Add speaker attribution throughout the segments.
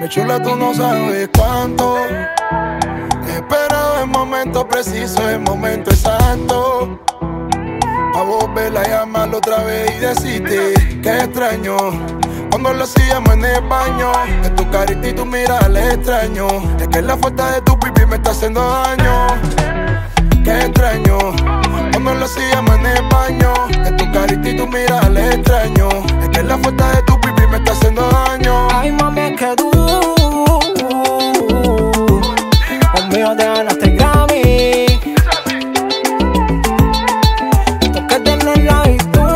Speaker 1: Mi chula, tú no sabes cuánto he esperado el momento preciso, el momento exacto, a volverla a llamar otra vez y decirte que extraño cuando lo hacíamos en el baño. Es tu carita y tu mirada le extraño. Es que la falta de tu pipí me está haciendo daño. Que extraño cuando lo hacíamos en el baño. Es tu carita y tu mirada le extraño. Es que la falta de tu pipí me está haciendo daño.
Speaker 2: Ay, mami, es que tú conmigo te ganaste el Grammy. Toquete en el lado y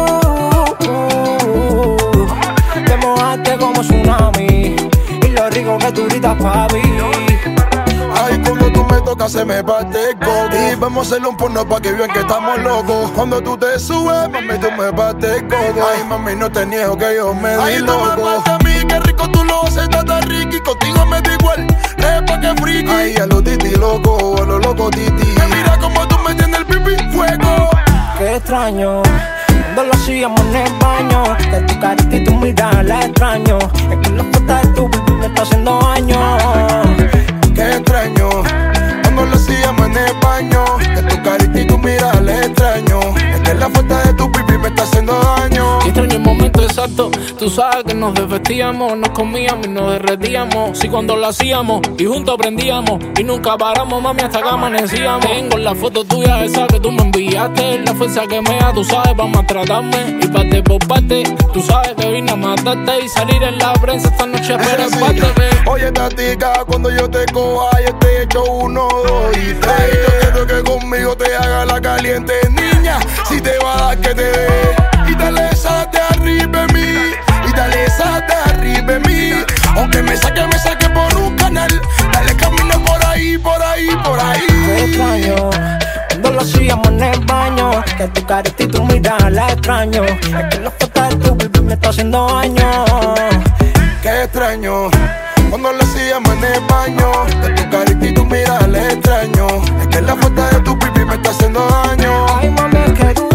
Speaker 2: te mojaste como tsunami. Y lo rico que tú gritas, papi.
Speaker 1: Ay, cuando tú me tocas se me parte el coco. Y vamos a hacerle un porno pa' que vean que estamos locos. Cuando tú te subes, mami, tú me partes el coco. Ay, mami, no te niego que yo me di loco. Ay, tú me partes a mí, qué rico tú lo haces, está rico. Y contigo me da igual, repa que friki. Ay, a lo titi loco, a lo loco titi. Que mira como tú me tienes el pipí fuego.
Speaker 2: Qué extraño cuando lo hacíamos en el baño. Que tu carita y tu mirada la extraño. Es que la falta de tu pipí me está haciendo daño.
Speaker 1: Qué extraño cuando lo hacíamos en el baño. Que tu carita y tu mirada le extraño. Es que la falta de tu pipí me está haciendo daño.
Speaker 3: Y extraño el momento exacto. Tú sabes que nos desvestíamos, nos comíamos y nos derretíamos. Sí, cuando lo hacíamos y juntos aprendíamos. Y nunca paramos, mami, hasta que amanecíamos. Tengo la foto tuya, esa que tú me enviaste. La fuerza que me da, tú sabes, para maltratarme. Y parte por parte, tú sabes que vine a matarte. Y salir en la prensa esta noche, pero empate.
Speaker 1: Oye, tatica, cuando yo te coja, yo te echo 1, 2 y 3. Yo quiero que conmigo te haga la caliente, niña. Si te va a dar que te dé. Y dale esa de arriba de mí. Y dale esa de arriba de mí. Aunque me saque por un canal. Dale camino por ahí, por ahí, por ahí.
Speaker 2: Qué extraño cuando lo hacíamos en el baño. Que tu carita y tu mirada la extraño. Es que la falta de tu pipí me está haciendo daño.
Speaker 1: Qué extraño cuando lo hacíamos en el baño. De tu carita y tu mirada le extraño. Es que la falta de tu pipí me está haciendo daño.
Speaker 2: Ay, mami, es que tú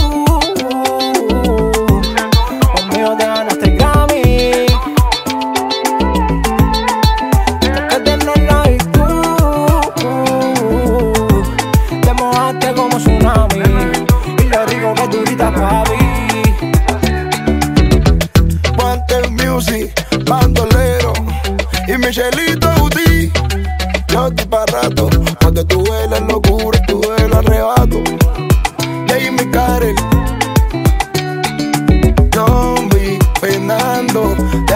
Speaker 2: conmigo te ganaste el Grammy. Toquete en el lado y te mojaste como tsunami. Y lo rico que tú gritas, papi.
Speaker 1: Guante Music, bandolero y Michelito Uti. Yo estoy pa' rato, cuando tú ves la locura, tú ves el arrebato. Jamie Carell, Zombie, Fernando.